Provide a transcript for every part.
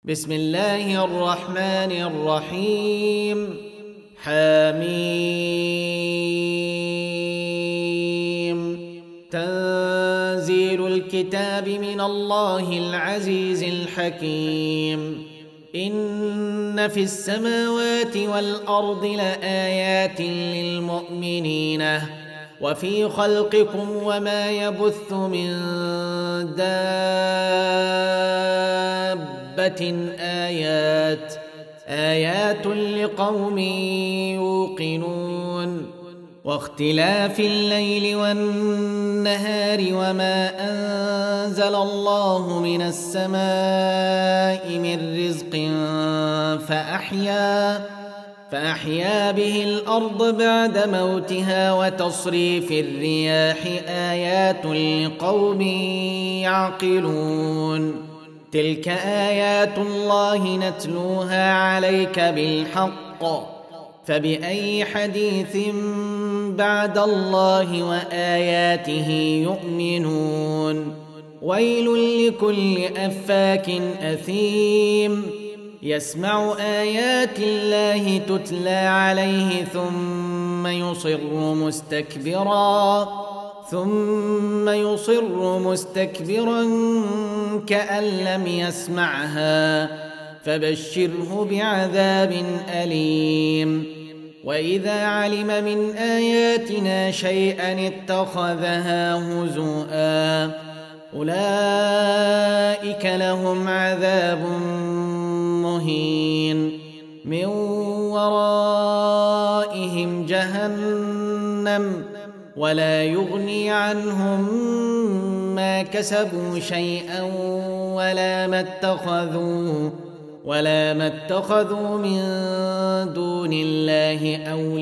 بسم الله الرحمن الرحيم حميم تنزيل الكتاب من الله العزيز الحكيم إن في السماوات والأرض لآيات للمؤمنين وفي خلقكم وما يبث من دابة آيات لقوم يوقنون واختلاف الليل والنهار وما أنزل الله من السماء من رزق فأحيا به الأرض بعد موتها وتصريف الرياح آيات لقوم يعقلون تلك آيات الله نتلوها عليك بالحق فبأي حديث بعد الله وآياته يؤمنون ويل لكل أفاك أثيم يسمع آيات الله تتلى عليه ثم يصر مستكبرا كأن لم يسمعها فبشره بعذاب أليم وإذا علم من آياتنا شيئا اتخذها هزؤا أولئك لهم عذاب مهين من ورائهم جهنم ولا يغني عنهم ما كسبوا شيئا ولا ما اتخذوا من دون الله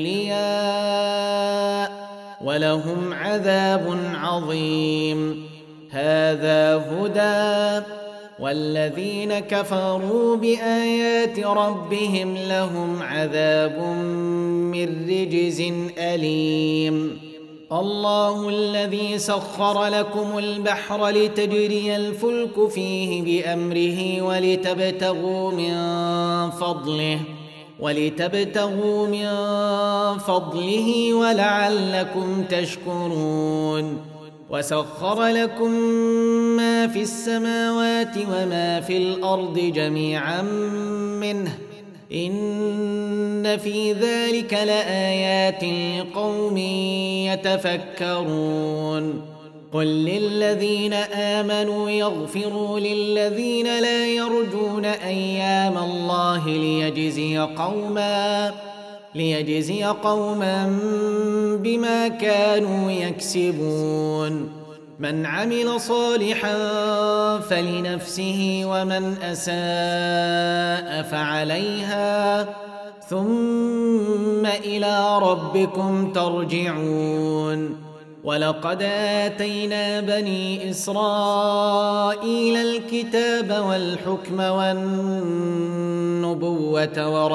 أولياء ولهم عذاب عظيم هذا هدى والذين كفروا بآيات ربهم لهم عذاب من رجز أليم الله الذي سخر لكم البحر لتجري الفلك فيه بأمره ولتبتغوا من فضله ولعلكم تشكرون وسخر لكم ما في السماوات وما في الأرض جميعا منه إن في ذلك لآيات لقوم يتفكرون قل للذين آمنوا يغفروا للذين لا يرجون أيام الله ليجزي قوما بما كانوا يكسبون من عمل صالحا فلنفسه ومن أساء فعليها ثم إلى ربكم ترجعون ولقد آتينا بني إسرائيل الكتاب والحكم والنبوة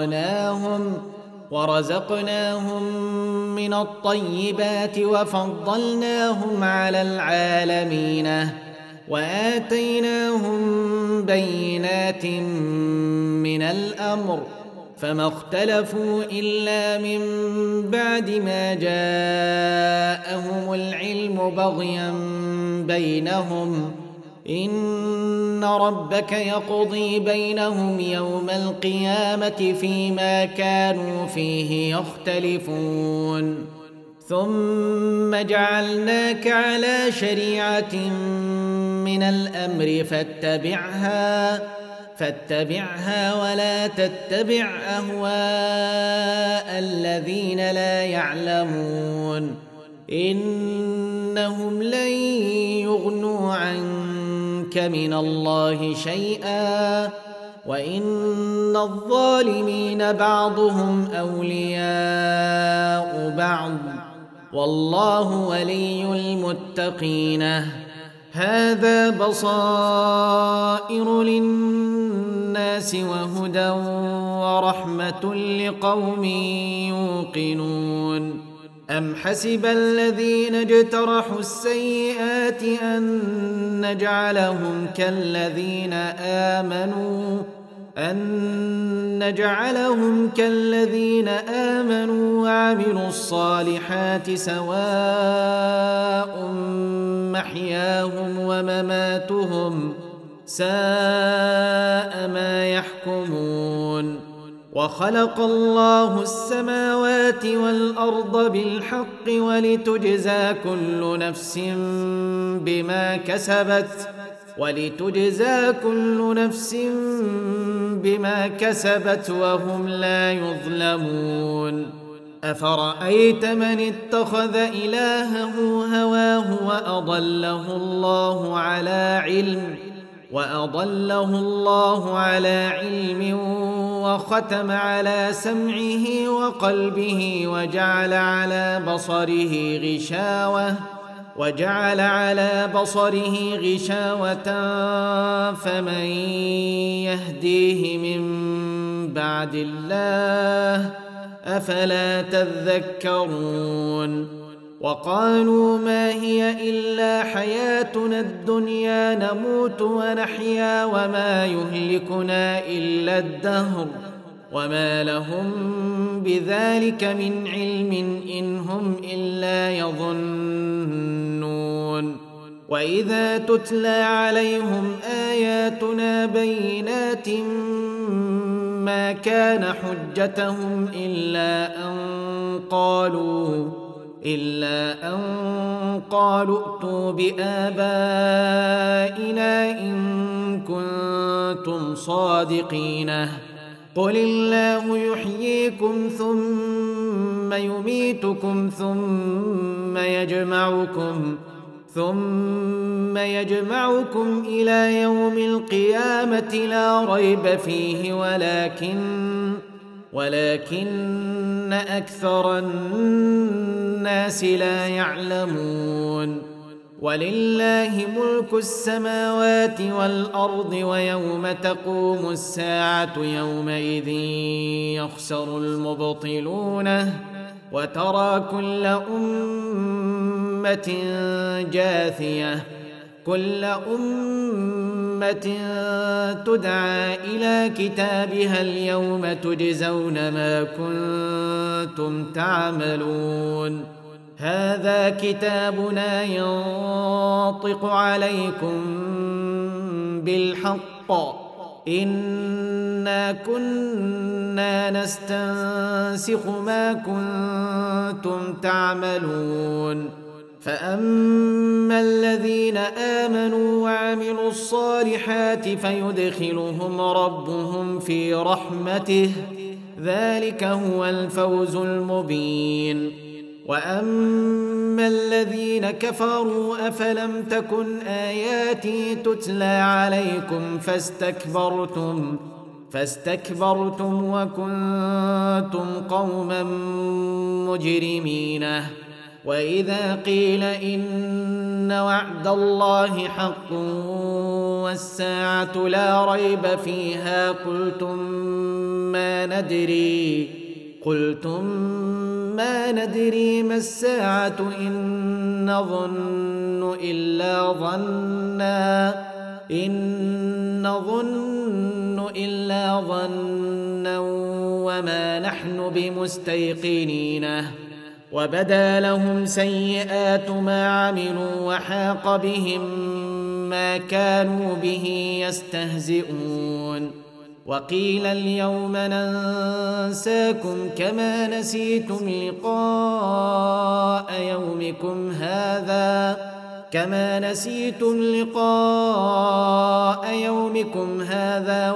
ورزقناهم من الطيبات وفضلناهم على العالمين وآتيناهم بينات من الأمر فما اختلفوا إلا من بعد ما جاءهم العلم بغيا بينهم إن ربك يقضي بينهم يوم القيامة فيما كانوا فيه يختلفون ثم جعلناك على شريعة من الأمر فاتبعها ولا تتبع أهواء الذين لا يعلمون إنهم لن يغنوا عنك من الله شيئا وإن الظالمين بعضهم أولياء بعض والله ولي المتقين هذا بصائر للناس وهدى ورحمة لقوم يوقنون أم حسب الذين اجترحوا السيئات أن نجعلهم كالذين آمنوا وعملوا الصالحات سواء محياهم ومماتهم ساء ما يحكمون وخلق الله السماوات والأرض بالحق ولتجزى كل نفس بما كسبت وهم لا يظلمون أفرأيت من اتخذ إلهه هواه وأضله الله على علم وختم على سمعه وقلبه وجعل على بصره غشاوة فمن يهديه من بعد الله أفلا تذكرون وقالوا ما هي إلا حياتنا الدنيا نموت ونحيا وما يهلكنا إلا الدهر وما لهم بذلك من علم إن هم إلا يظنون وإذا تتلى عليهم آياتنا بينات ما كان حجتهم إلا أن قالوا ائتوا بآبائنا إن كنتم صادقين قل الله يحييكم ثم يميتكم ثم يجمعكم إلى يوم القيامة لا ريب فيه ولكن أكثر الناس لا يعلمون ولله ملك السماوات والأرض ويوم تقوم الساعة يومئذ يخسر المبطلون وترى كل أمة تدعى إلى كتابها اليوم تجزون ما كنتم تعملون هذا كتابنا ينطق عليكم بالحق إنا كنا نستنسخ ما كنتم تعملون فأما الذين آمنوا وعملوا الصالحات فيدخلهم ربهم في رحمته ذلك هو الفوز المبين وأما الذين كفروا أفلم تكن آياتي تتلى عليكم فاستكبرتم وكنتم قوما مجرمين وإذا قيل إن وعد الله حق والساعة لا ريب فيها قلتم ما ندري ما الساعة إن نظن إلا ظنا وما نحن بمستيقنين وبدا لهم سيئات ما عملوا وحاق بهم ما كانوا به يستهزئون وقيل اليوم ننساكم كما نسيتم لقاء يومكم هذا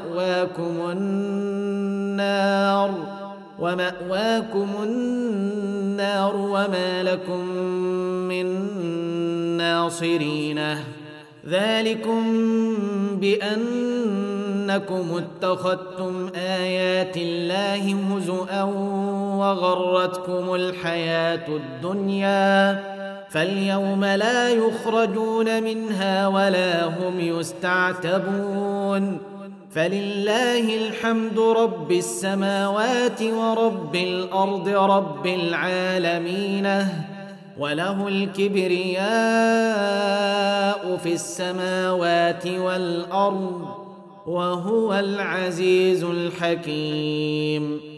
ومأواكم النار وما لكم من ناصرين ذلكم بأنكم اتخذتم آيات الله هزؤا وغرتكم الحياة الدنيا فاليوم لا يخرجون منها ولا هم يستعتبون فلله الحمد رب السماوات ورب الأرض رب العالمين، وله الكبرياء في السماوات والأرض، وهو العزيز الحكيم.